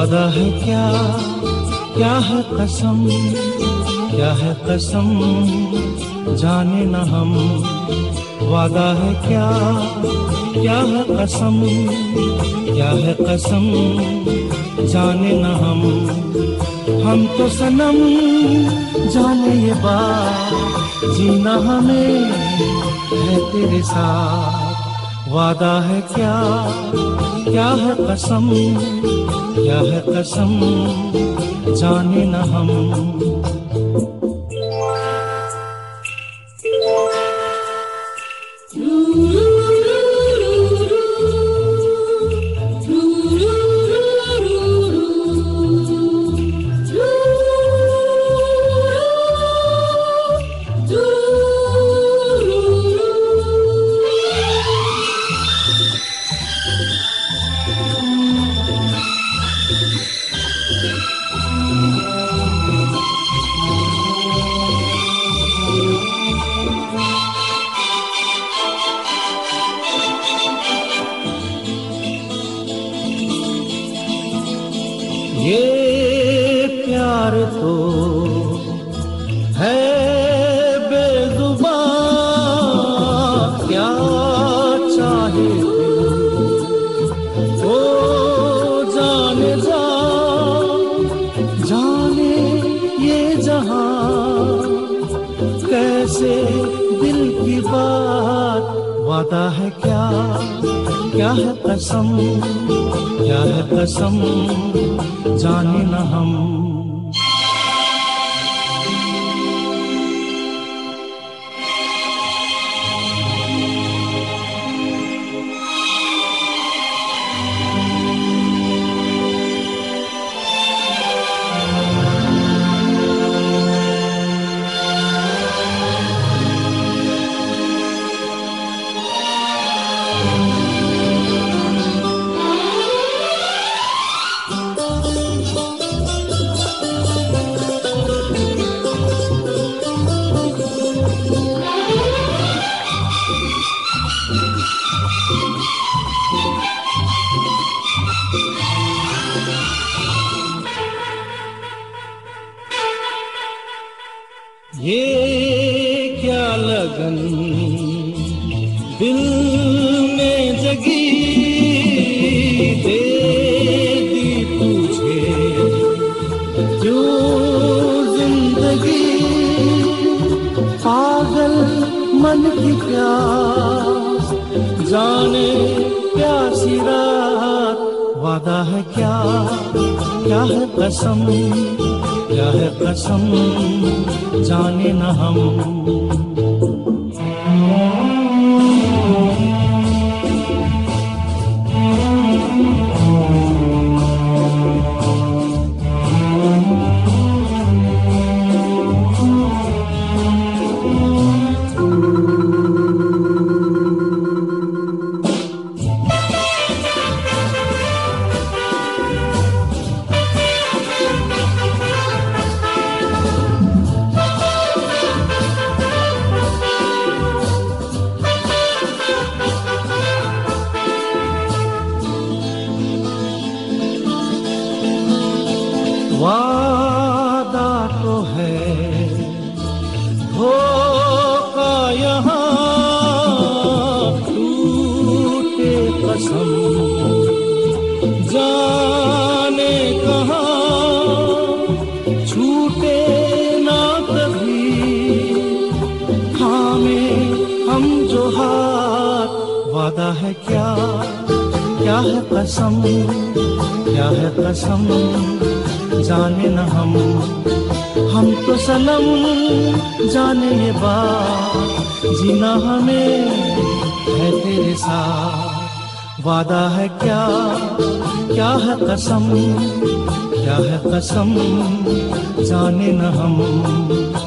वादा है क्या, क्या है कसम, क्या है कसम जाने न हम। वादा है क्या, क्या है कसम, क्या है कसम जाने न हम तो सनम जाने ये बात, जीना हमें है तेरे साथ। वादा है क्या, क्या है कसम, क्या है कसम जाने न हम। ये प्यार तो है बेजुबां, क्या चाहे वो जाने जा, जाने ये जहां कैसे दिल की बात। वादा है क्या, क्या है कसम, क्या है कसम जाने न हम। ये क्या लगन दिल में जगी, दे दी तुझे क्यों जिंदगी। पागल मन की प्यास जाने प्यासी रात। वादा है क्या, क्या है कसम, क्या है कसम जाने न हम। वादा तो है धोखा यहाँ, टूटे कसम जाने कहाँ, छूटे ना कभी थामे हम जो हाथ। वादा है क्या, क्या है कसम, क्या है कसम जाने न हम तो सनम जाने ये बात, जीना हमें है तेरे साथ। वादा है क्या, क्या है कसम, क्या है कसम जाने न हम।